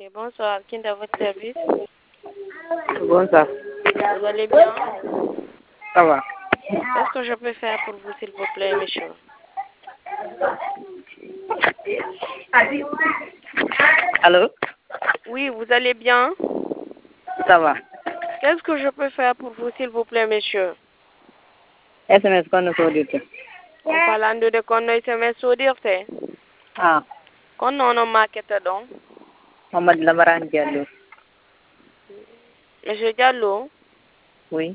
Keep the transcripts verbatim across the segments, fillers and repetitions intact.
Bonsoir, qui est à votre service? Bonsoir. Vous allez bien? Ça va. Qu'est-ce que je peux faire pour vous, s'il vous plaît, monsieur? Allô? Oui, vous allez bien? Ça va. Qu'est-ce que je peux faire pour vous, s'il vous plaît, monsieur? S M S kono sodirte. On parle de kono S M S sodirte. Ah, Kono no market donc. Mohamed Lamaran Diallo. Monsieur Diallo? Oui.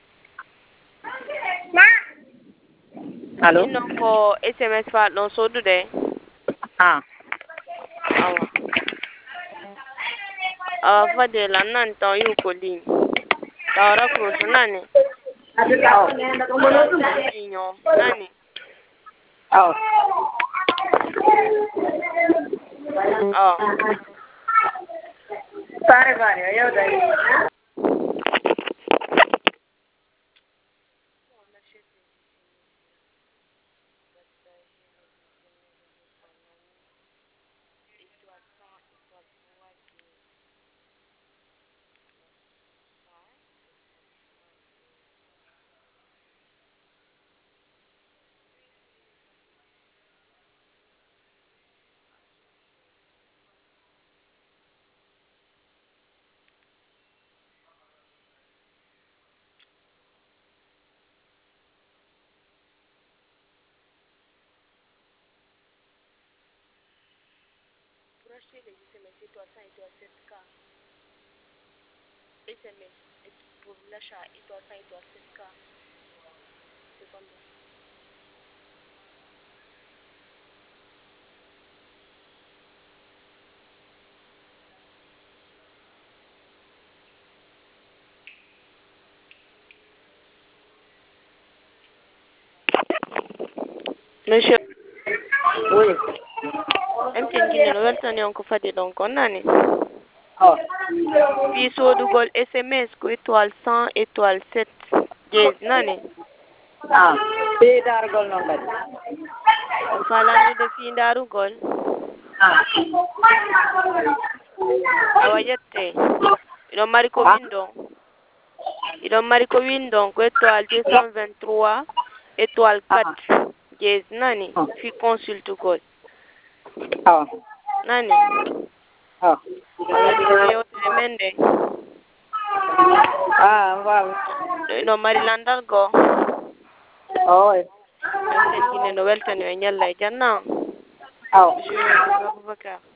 Allô? Il n'en faut S M S fa non sodude. Ah. Awa. Awa fade la nan ton yu ko ligne. Tawra cross nani. Oh. Inyo nani. Oh. Oh. Pare pare, yo dai. Pour acheter les S M S étoile cent étoile sept K. S M S pour l'achat étoile cent étoile sept K. C'est combien? Monsieur, Oui. M T N Guinée Nouvelle Tani on ko fadi donc on nani. Oh. Puis so du gol S M S ko étoile cent étoile sept dièse nani. Ah. Te dar gol non kadi. On falande de fi ndaru gol. Ah. Awa yette. Ido mari ko Ah. window. Ido mari ko window ko étoile deux cent vingt-trois étoile quatre dièse nani. Fi consulte gol. Oh. Nani. Oh. Wala di yo tremende. Ah, wow. Ido mari landal go. Oh. M T N Guinée Nouvelle Tani o nyalla e janna. Oh. Monsieur Abubakar.